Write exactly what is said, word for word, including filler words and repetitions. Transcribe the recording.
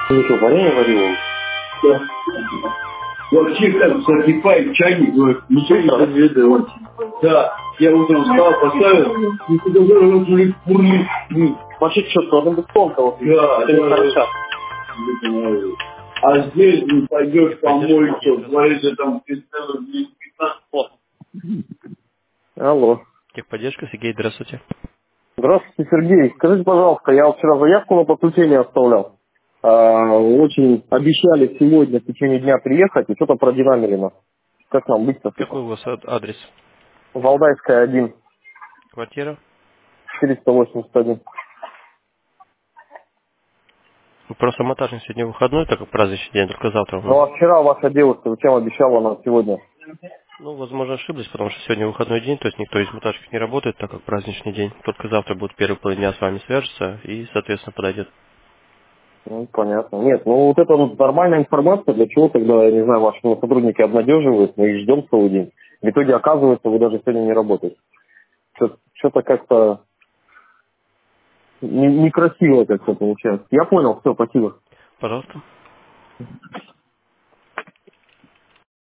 Ну что, варенье варил? Да. Вообще как закипает чайник, говорит, ничего не подведет. Да, я утром встал, поставил, и показал, вот уже бурлит. Вообще что, должен быть тонко, вот. Да, Это не да, хорошо. а здесь не пойдешь помойку, говорится, там пятнадцать. Алло. Техподдержка, Сергей, здравствуйте. Здравствуйте, Сергей. Скажите, пожалуйста, я вот вчера заявку на подключение оставлял. А, очень обещали сегодня в течение дня приехать и что-то продинамили нас. Как нам быть-то? Какой у вас ад- адрес? Валдайская один, Квартира? четыреста восемьдесят один. Просто монтажник сегодня выходной, так как праздничный день, только завтра у нас. Ну а вчера ваша девушка зачем обещала нам сегодня? Ну, возможно, ошиблись, потому что сегодня выходной день, то есть никто из монтажников не работает, так как праздничный день. Только завтра будет первый половина дня с вами свяжется и, соответственно, подойдет. Ну, понятно. Нет, ну вот это вот нормальная информация, для чего тогда, я не знаю, ваши сотрудники обнадеживают, мы их ждем целый день. В итоге оказывается, вы даже сегодня не работаете. Что- Что-то как-то не- некрасиво как-то получается. Я понял, все, спасибо. Пожалуйста.